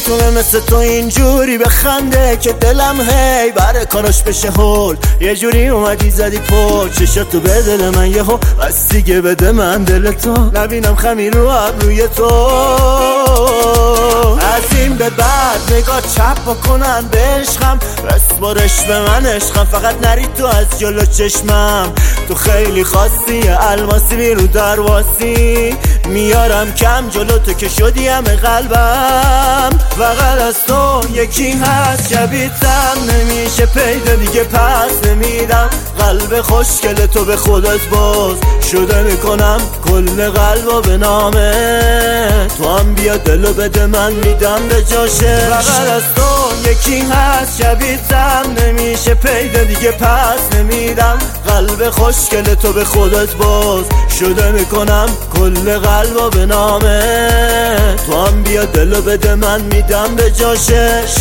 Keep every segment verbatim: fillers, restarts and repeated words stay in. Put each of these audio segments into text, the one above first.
میتونه مثل تو اینجوری بخنده که دلم هی بره کاراش بشه هول. یه جوری اومدی زدی پل چشاتو به دل من یهو بس دیگه بده من دل تو نبینم خمیر رو ابروی تو. از این به بعد نگاه چپ بکنن به عشقم بسپارش به من عشقم فقط نری تو از جلو چشمم. تو خیلی خاصی الماسی بی رو درواسی میارم کم جلو تو که شدی همه قلبم. فقط از تو یکی هست شبیه‌تم نمیشه پیدا دیگه پس نمیدم. قلب خوشگل تو به خودت باز شده میکنم کل قلبو به نامه تو هم بیا دلو بده من میدم به جاشه. فقط از تو یکی هست شبیه‌تم نمیشه پیدا دیگه پس نمیدم. قلب خوشگل تو به خودت باز شده میکنم کل قلبو به نامه تو هم بیا دلو بده من میدم به جاشش.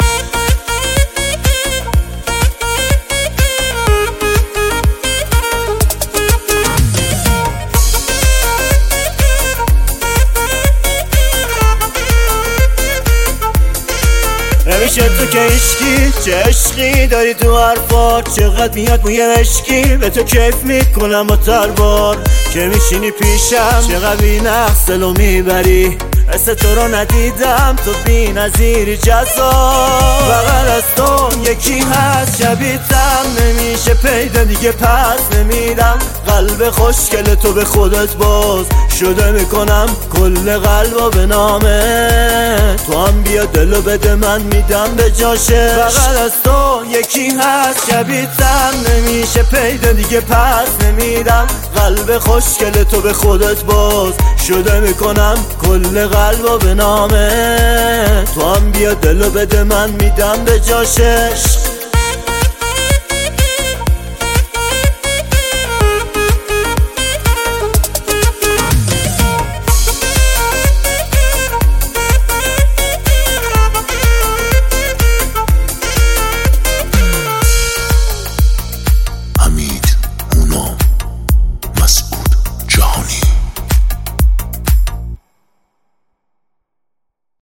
نمیشه تو که عشقی چه عشقی داری تو حرفات چقدر میاد موی عشقی به تو کیف میکنم با تربار که میشینی پیشم چقدر بی نقصلو میبری مثل تو رو ندیدم تو بی نظیری جذاب. فقط از تو یکی هست شبیه‌تم نمیشه پیدا دیگه پس نمیدم. قلب خوشگل تو به خودت باز شده میکنم کل قلبو به نامه تو هم بیا دلو بده من میدم به جاشه. فقط از تو یکی هست شبیه‌تم نمیشه پیدا دیگه پس نمیدم. قلب خوشگل تو به خودت باز شده میکنم کل قلبو به نامه تو هم بیا دلو بده من میدم به جاشش.